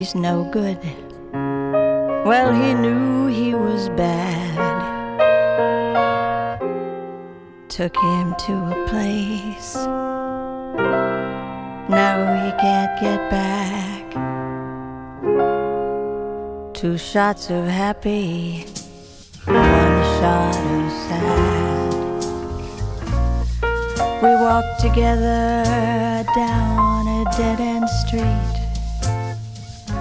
He's no good. Well, he knew he was bad. Took him to a place now he can't get back. 2 shots of happy, 1 shot of sad. We walked together down a dead-end street.